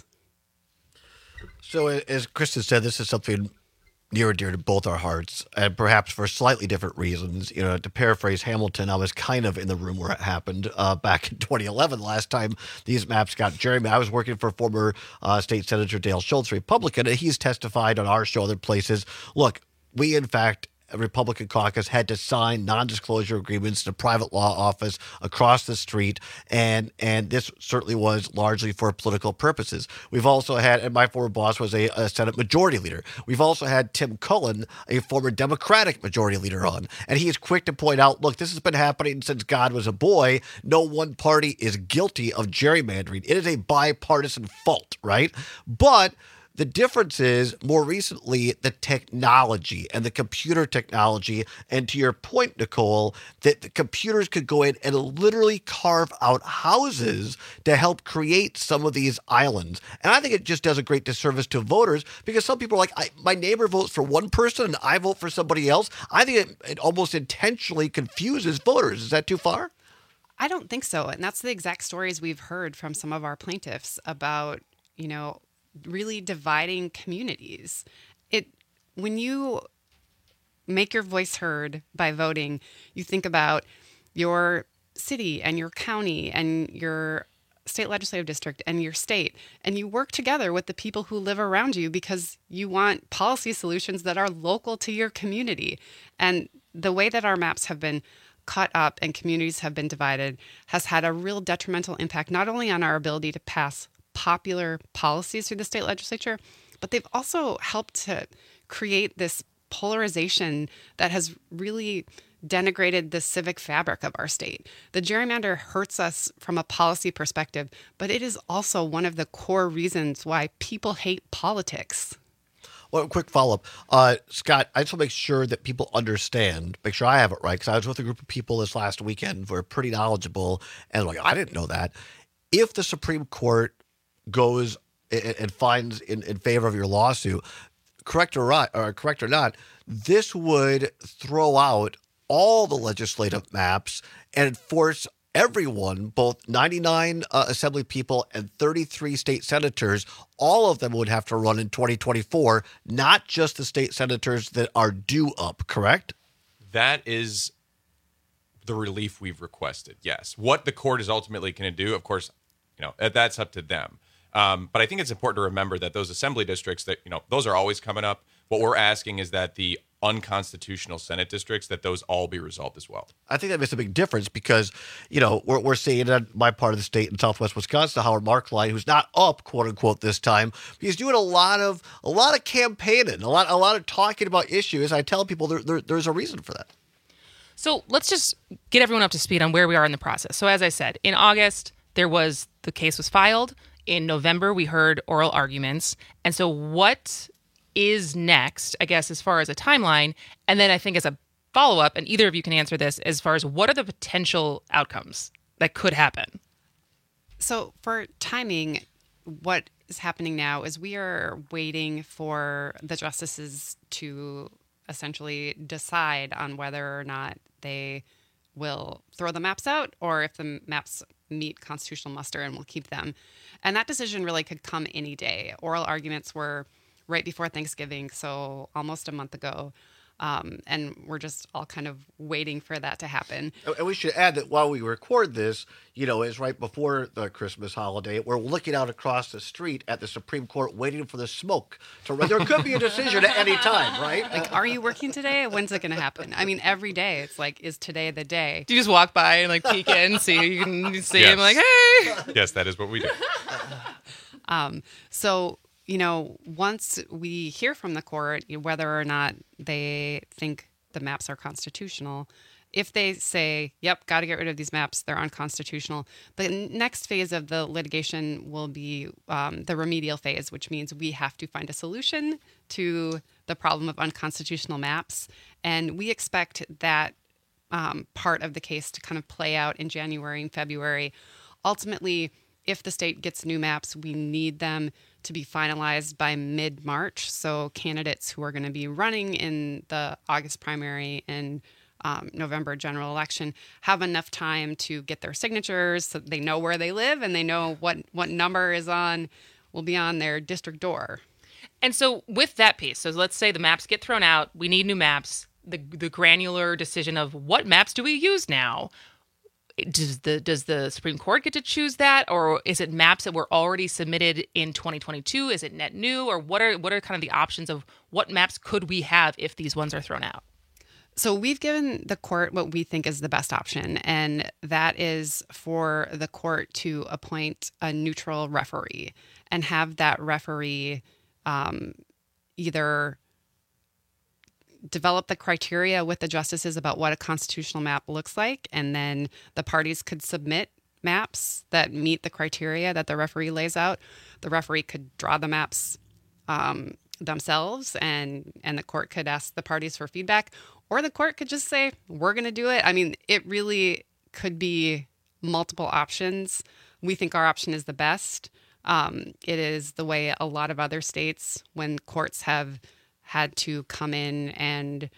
So as Kristen said, this is something near and dear to both our hearts, and perhaps for slightly different reasons. You know, to paraphrase Hamilton, I was kind of in the room where it happened back in 2011, last time these maps got gerrymandered. I was working for former State Senator Dale Schultz, Republican, and he's testified on our show, other places. Look, we, in fact, a Republican caucus had to sign non-disclosure agreements to private law office across the street, and this certainly was largely for political purposes. We've also had, and my former boss was a Senate Majority Leader. We've also had Tim Cullen, a former Democratic Majority Leader, on, and he is quick to point out, look, this has been happening since God was a boy. No one party is guilty of gerrymandering. It is a bipartisan fault, right? But the difference is, more recently, the technology and the computer technology. And to your point, Nicole, that the computers could go in and literally carve out houses to help create some of these islands. And I think it just does a great disservice to voters, because some people are like, my neighbor votes for one person and I vote for somebody else. I think it almost intentionally confuses voters. Is that too far?
I don't think so. And that's the exact stories we've heard from some of our plaintiffs about, really dividing communities. When you make your voice heard by voting, you think about your city and your county and your state legislative district and your state, and you work together with the people who live around you because you want policy solutions that are local to your community. And the way that our maps have been cut up and communities have been divided has had a real detrimental impact, not only on our ability to pass popular policies through the state legislature, but they've also helped to create this polarization that has really denigrated the civic fabric of our state. The gerrymander hurts us from a policy perspective, but it is also one of the core reasons why people hate politics.
Well, quick follow-up. Scott, I just want to make sure that people understand, make sure I have it right, because I was with a group of people this last weekend who are pretty knowledgeable, and I didn't know that. If the Supreme Court goes and finds in favor of your lawsuit, correct or not, this would throw out all the legislative maps and force everyone, both 99 assembly people and 33 state senators, all of them would have to run in 2024, not just the state senators that are due up, correct?
That is the relief we've requested, yes. What the court is ultimately going to do, of course, that's up to them. But I think it's important to remember that those assembly districts that, those are always coming up. What we're asking is that the unconstitutional Senate districts, that those all be resolved as well.
I think that makes a big difference because, we're seeing in my part of the state in Southwest Wisconsin, Howard Marklein, who's not up, quote unquote, this time. He's doing a lot of campaigning, a lot of talking about issues. I tell people there's a reason for that.
So let's just get everyone up to speed on where we are in the process. So as I said, in August, the case was filed. In November, we heard oral arguments. And so what is next, I guess, as far as a timeline? And then I think as a follow-up, and either of you can answer this, as far as what are the potential outcomes that could happen?
So for timing, what is happening now is we are waiting for the justices to essentially decide on whether or not they will throw the maps out or if the maps meet constitutional muster and will keep them. And that decision really could come any day. Oral arguments were right before Thanksgiving, so almost a month ago. And we're just all kind of waiting for that to happen.
And we should add that while we record this, it's right before the Christmas holiday. We're looking out across the street at the Supreme Court waiting for the smoke to run. There could be a decision at any time, right?
Like, are you working today? When's it going to happen? I mean, every day it's like, is today the day?
Do you just walk by and peek in, see who you can see him like, hey?
Yes, that is what we do.
So, once we hear from the court whether or not they think the maps are constitutional, if they say, yep, got to get rid of these maps, they're unconstitutional, the next phase of the litigation will be the remedial phase, which means we have to find a solution to the problem of unconstitutional maps. And we expect that part of the case to kind of play out in January and February. Ultimately, if the state gets new maps, we need them to be finalized by mid-March. So candidates who are going to be running in the August primary and November general election have enough time to get their signatures so they know where they live and they know what number will be on their district door.
And so with that piece, so let's say the maps get thrown out, we need new maps, the granular decision of what maps do we use now? Does the Supreme Court get to choose that, or is it maps that were already submitted in 2022? Is it net new, or what are kind of the options of what maps could we have if these ones are thrown out?
So we've given the court what we think is the best option, and that is for the court to appoint a neutral referee and have that referee either develop the criteria with the justices about what a constitutional map looks like, and then the parties could submit maps that meet the criteria that the referee lays out. The referee could draw the maps themselves, and the court could ask the parties for feedback, or the court could just say, we're going to do it. I mean, it really could be multiple options. We think our option is the best. It is the way a lot of other states, when courts have had to come in and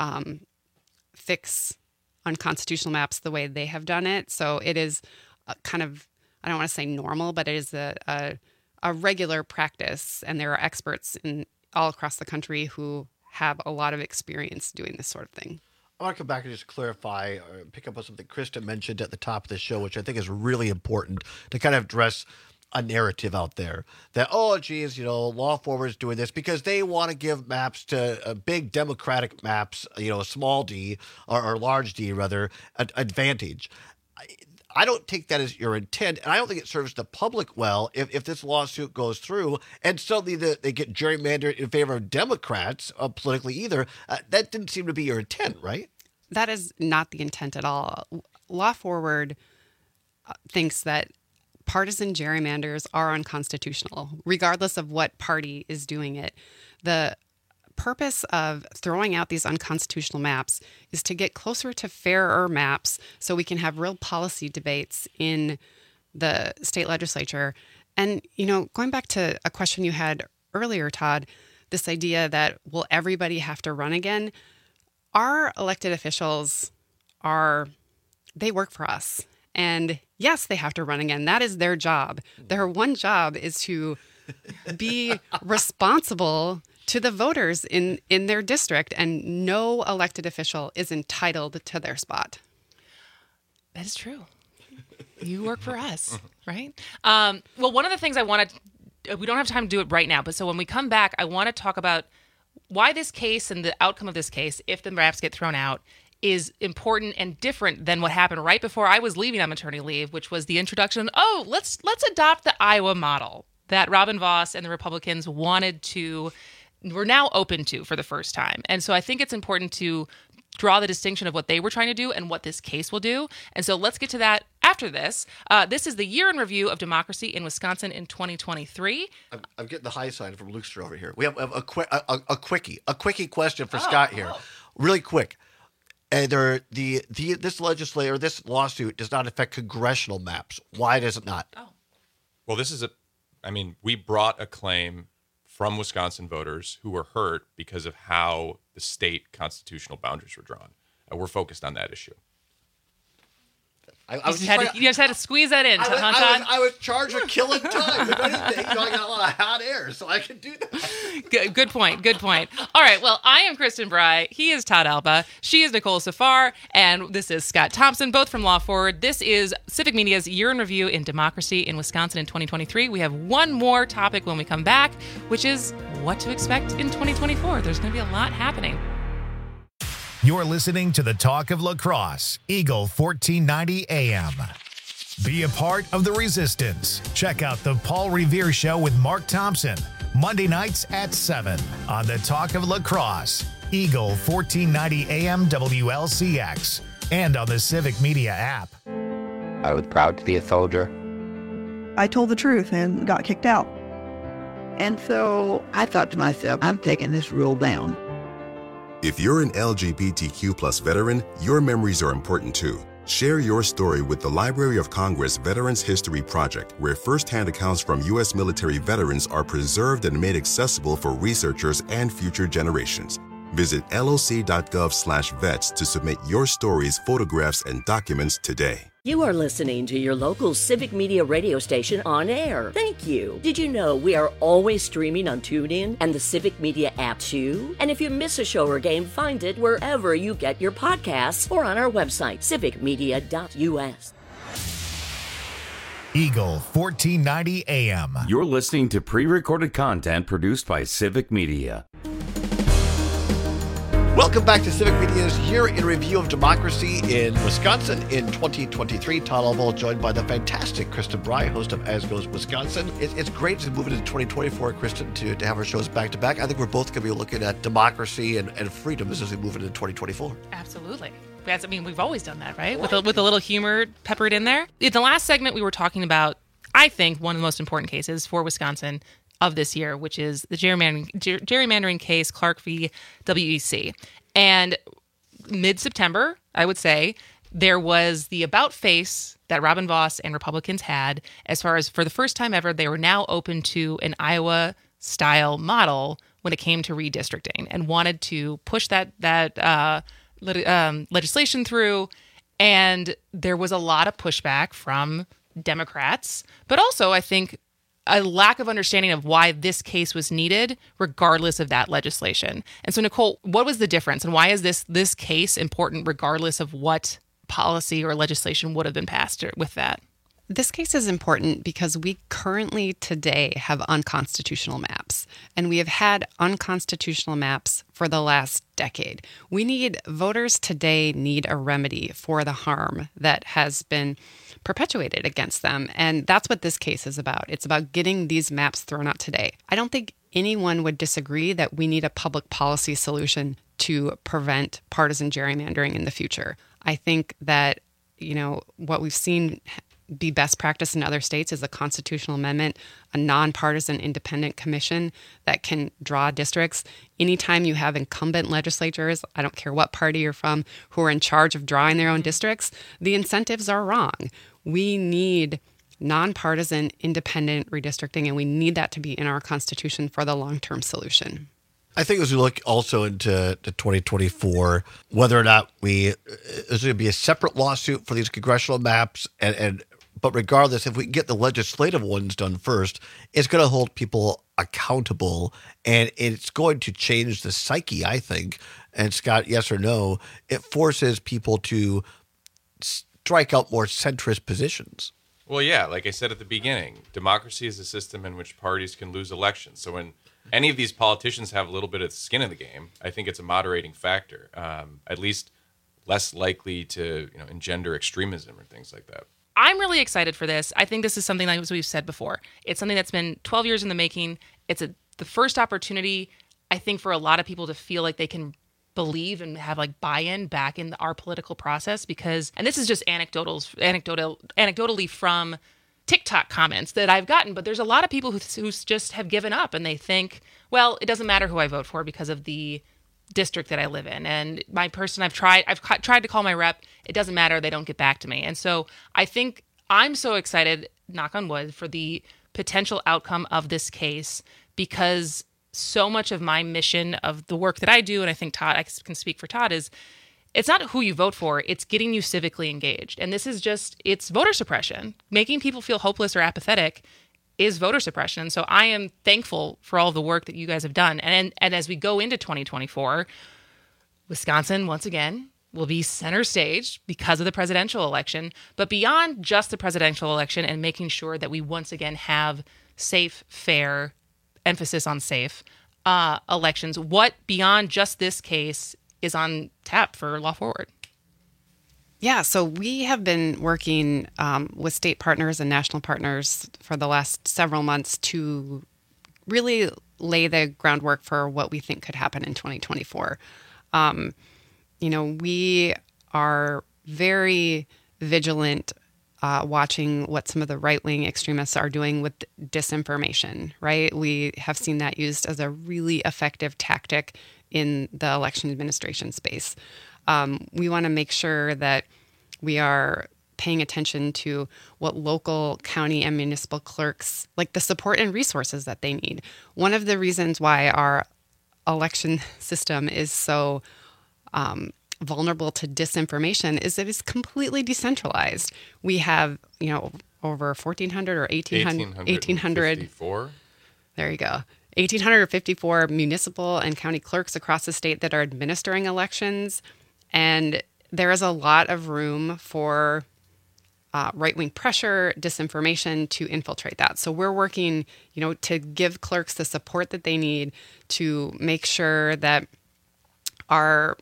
fix unconstitutional maps the way they have done it. So it is kind of, I don't want to say normal, but it is a regular practice. And there are experts all across the country who have a lot of experience doing this sort of thing.
I want to come back and just clarify or pick up on something Krista mentioned at the top of the show, which I think is really important to kind of address a narrative out there that, oh, geez, Law Forward's doing this because they want to give maps to big Democratic maps, small d or large d rather, advantage. I don't take that as your intent, and I don't think it serves the public well if this lawsuit goes through and suddenly they get gerrymandered in favor of Democrats politically either. That didn't seem to be your intent, right?
That is not the intent at all. Law Forward thinks that partisan gerrymanders are unconstitutional, regardless of what party is doing it. The purpose of throwing out these unconstitutional maps is to get closer to fairer maps so we can have real policy debates in the state legislature. And, going back to a question you had earlier, Todd, this idea that will everybody have to run again? Our elected officials they work for us. And yes, they have to run again. That is their job. Their one job is to be responsible to the voters in their district, and no elected official is entitled to their spot.
That is true. You work for us, right? Well, one of the things we don't have time to do it right now, but so when we come back, I want to talk about why this case and the outcome of this case, if the maps get thrown out, is important and different than what happened right before I was leaving on maternity leave, which was the introduction, let's adopt the Iowa model that Robin Vos and the Republicans were now open to for the first time. And so I think it's important to draw the distinction of what they were trying to do and what this case will do. And so let's get to that after this. This is the year in review of democracy in Wisconsin in 2023.
I'm getting the high sign from Lukester over here. We have a quickie question for Scott here. Really quick. And this lawsuit does not affect congressional maps. Why does it not?
Oh.
Well, we brought a claim from Wisconsin voters who were hurt because of how the state constitutional boundaries were drawn. We're focused on that issue.
You just had to squeeze that in,
I was charged with killing time. If anything, I got a lot of hot air, so I could do that.
Good point. All right, well, I am Kristen Bry. He is Todd Alba. She is Nicole Safar. And this is Scott Thompson, both from Law Forward. This is Civic Media's Year in Review in Democracy in Wisconsin in 2023. We have one more topic when we come back, which is what to expect in 2024. There's going to be a lot happening.
You're listening to the Talk of La Crosse, Eagle 1490 AM. Be a part of the resistance. Check out the Paul Revere Show with Mark Thompson, Monday nights at 7 on the Talk of La Crosse, Eagle 1490 AM WLCX, and on the Civic Media app.
I was proud to be a soldier.
I told the truth and got kicked out.
And so I thought to myself, I'm taking this rule down.
If you're an LGBTQ plus veteran, your memories are important too. Share your story with the Library of Congress Veterans History Project, where firsthand accounts from U.S. military veterans are preserved and made accessible for researchers and future generations. Visit loc.gov/vets to submit your stories, photographs, and documents today.
You are listening to your local Civic Media radio station on air. Thank you. Did you know we are always streaming on TuneIn and the Civic Media app too? And if you miss a show or game, find it wherever you get your podcasts or on our website, civicmedia.us.
Eagle 1490 AM.
You're listening to pre-recorded content produced by Civic Media.
Welcome back to Civic Media's Year in Review of Democracy in Wisconsin in 2023. Todd Alba, joined by the fantastic Kristen Bry, host of As Goes Wisconsin. It's great to move into 2024, Kristen, to have our shows back to back. I think we're both going to be looking at democracy and freedoms as we move into 2024.
Absolutely. I mean, we've always done that, right? With a little humor peppered in there. In the last segment, we were talking about, I think, one of the most important cases for Wisconsin of this year, which is the gerrymandering case, Clark v. WEC. And mid-September, I would say, there was the about face that Robin Vos and Republicans had as far as, for the first time ever, they were now open to an Iowa-style model when it came to redistricting and wanted to push that legislation through. And there was a lot of pushback from Democrats, but also, I think, a lack of understanding of why this case was needed, regardless of that legislation. And so, Nicole, what was the difference, and why is this case important, regardless of what policy or legislation would have been passed with that?
This case is important because we currently today have unconstitutional maps, and we have had unconstitutional maps for the last decade. Voters today need a remedy for the harm that has been perpetuated against them, and that's what this case is about. It's about getting these maps thrown out today. I don't think anyone would disagree that we need a public policy solution to prevent partisan gerrymandering in the future. I think that, what we've seen be best practice in other states is a constitutional amendment, a nonpartisan independent commission that can draw districts. Anytime you have incumbent legislatures, I don't care what party you're from, who are in charge of drawing their own districts, the incentives are wrong. We need nonpartisan independent redistricting, and we need that to be in our Constitution for the long-term solution.
I think as we look also into 2024, whether or not there's going to be a separate lawsuit for these congressional maps, but regardless, if we get the legislative ones done first, it's going to hold people accountable, and it's going to change the psyche, I think. And Scott, yes or no, it forces people to strike out more centrist positions.
Well, yeah, like I said at the beginning, democracy is a system in which parties can lose elections. So when any of these politicians have a little bit of skin in the game, I think it's a moderating factor, at least less likely to engender extremism or things like that.
I'm really excited for this. I think this is something, like we've said before, it's something that's been 12 years in the making. It's the first opportunity, I think, for a lot of people to feel like they can believe and have buy-in back in our political process, because, and this is just anecdotally from TikTok comments that I've gotten, but there's a lot of people who just have given up, and they think, well, it doesn't matter who I vote for because of the district that I live in, and my person I've tried to call my rep, it doesn't matter, they don't get back to me. And so I think I'm so excited, knock on wood, for the potential outcome of this case, because so much of my mission of the work that I do, and I think Todd, I can speak for Todd, is it's not who you vote for, it's getting you civically engaged. And this is it's voter suppression. Making people feel hopeless or apathetic is voter suppression. So I am thankful for all of the work that you guys have done. And as we go into 2024, Wisconsin, once again, will be center stage because of the presidential election. But beyond just the presidential election and making sure that we once again have safe, fair, emphasis on safe elections, what beyond just this case is on tap for Law Forward?
Yeah, so we have been working with state partners and national partners for the last several months to really lay the groundwork for what we think could happen in 2024. We are very vigilant watching what some of the right-wing extremists are doing with disinformation, right? We have seen that used as a really effective tactic in the election administration space. We want to make sure that we are paying attention to what local, county, and municipal clerks, like the support and resources that they need. One of the reasons why our election system is so vulnerable to disinformation is that it's completely decentralized. We have, over 1,400 or 1,854. There you go. 1,854 municipal and county clerks across the state that are administering elections. And there is a lot of room for right-wing pressure, disinformation to infiltrate that. So we're working, to give clerks the support that they need to make sure that our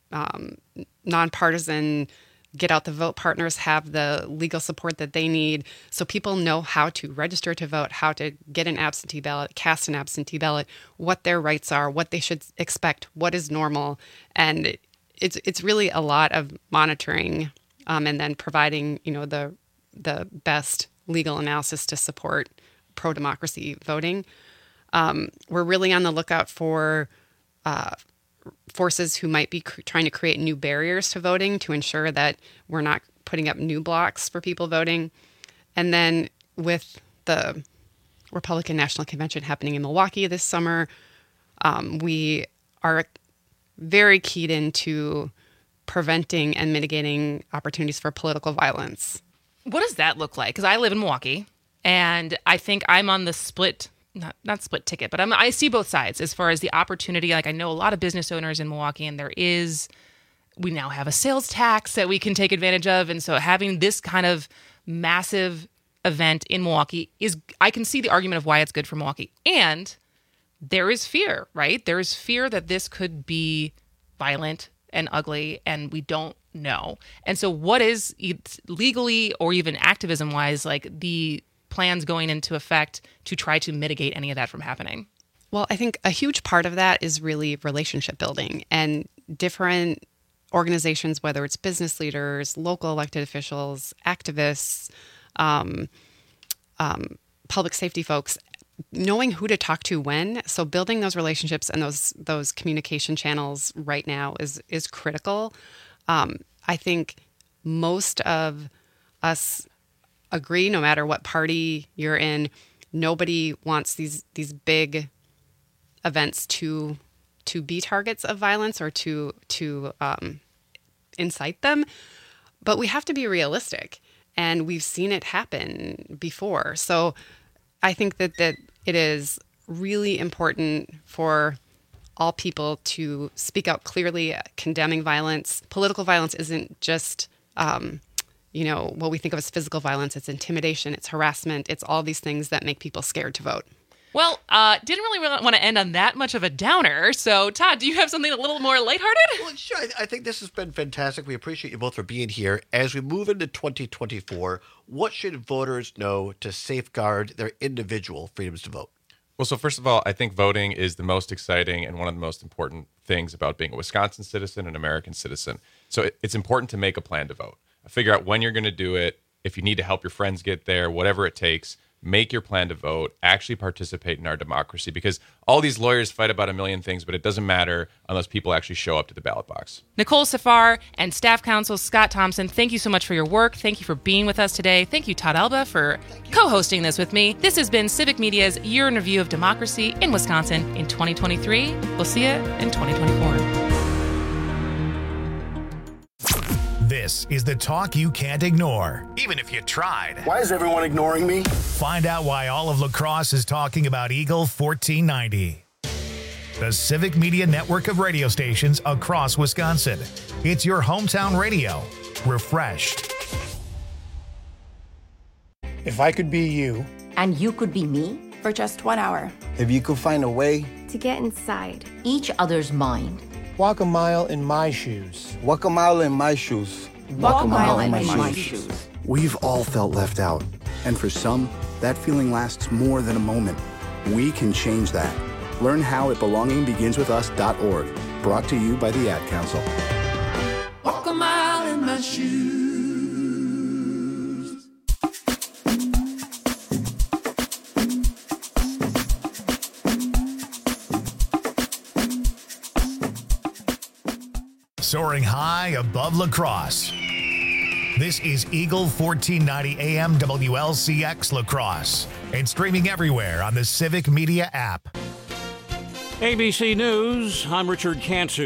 nonpartisan get out the vote partners have the legal support that they need so people know how to register to vote, how to get an absentee ballot, cast an absentee ballot, what their rights are, what they should expect, what is normal. And it's really a lot of monitoring and then providing, the best legal analysis to support pro-democracy voting. We're really on the lookout for forces who might be trying to create new barriers to voting to ensure that we're not putting up new blocks for people voting. And then with the Republican National Convention happening in Milwaukee this summer, we are very keyed into preventing and mitigating opportunities for political violence.
What does that look like? Because I live in Milwaukee, and I think I'm on the split, not split ticket, but I see both sides as far as the opportunity. Like, I know a lot of business owners in Milwaukee, and we now have a sales tax that we can take advantage of. And so having this kind of massive event in Milwaukee I can see the argument of why it's good for Milwaukee. And there is fear, right? There is fear that this could be violent and ugly, and we don't know. And so what is legally or even activism-wise, like the plans going into effect to try to mitigate any of that from happening?
Well, I think a huge part of that is really relationship building, and different organizations, whether it's business leaders, local elected officials, activists, public safety folks, knowing who to talk to when. So building those relationships and those communication channels right now is critical. I think most of us agree, no matter what party you're in, nobody wants these big events to be targets of violence or to incite them. But we have to be realistic, and we've seen it happen before. So I think that it is really important for all people to speak out clearly, condemning violence. Political violence isn't just, what we think of as physical violence. It's intimidation, it's harassment, it's all these things that make people scared to vote.
Well, didn't really want to end on that much of a downer. So, Todd, do you have something a little more lighthearted?
Well, sure. I think this has been fantastic. We appreciate you both for being here. As we move into 2024, what should voters know to safeguard their individual freedoms to vote?
Well, so first of all, I think voting is the most exciting and one of the most important things about being a Wisconsin citizen, an American citizen. So it's important to make a plan to vote. Figure out when you're going to do it. If you need to help your friends get there, whatever it takes, make your plan to vote, actually participate in our democracy, because all these lawyers fight about a million things, but it doesn't matter unless people actually show up to the ballot box.
Nicole Safar and staff counsel Scott Thompson, thank you so much for your work. Thank you for being with us today. Thank you, Todd Alba, for co-hosting this with me. This has been Civic Media's Year in Review of Democracy in Wisconsin in 2023. We'll see you in 2024.
This is the talk you can't ignore, even if you tried.
Why is everyone ignoring me?
Find out why all of La Crosse is talking about Eagle 1490. The Civic Media network of radio stations across Wisconsin. It's your hometown radio, refreshed.
If I could be you.
And you could be me?
For just 1 hour.
If you could find a way.
To get inside.
Each other's mind.
Walk a mile in my shoes.
Walk a mile in my shoes.
Walk a mile in my shoes.
We've all felt left out. And for some, that feeling lasts more than a moment. We can change that. Learn how at belongingbeginswithus.org. Brought to you by the Ad Council.
Walk a mile in my shoes.
Soaring high above La Crosse. This is Eagle 1490 AM WLCX La Crosse and streaming everywhere on the Civic Media app.
ABC News, I'm Richard Cantu.